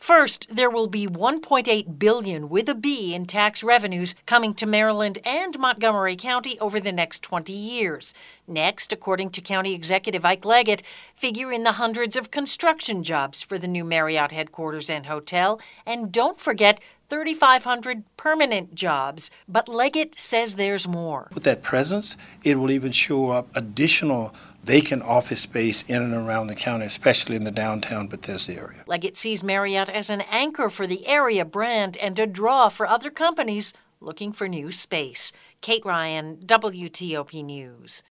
First, there will be $1.8 billion with a B in tax revenues coming to Maryland and Montgomery County over the next 20 years. Next, according to County Executive Ike Leggett, figure in the hundreds of construction jobs for the new Marriott headquarters and hotel. And don't forget 3,500 permanent jobs. But Leggett says there's more. With that presence, it will even show up additional vacant office space in and around the county, especially in the downtown Bethesda area. Leggett sees Marriott as an anchor for the area brand and a draw for other companies looking for new space. Kate Ryan, WTOP News.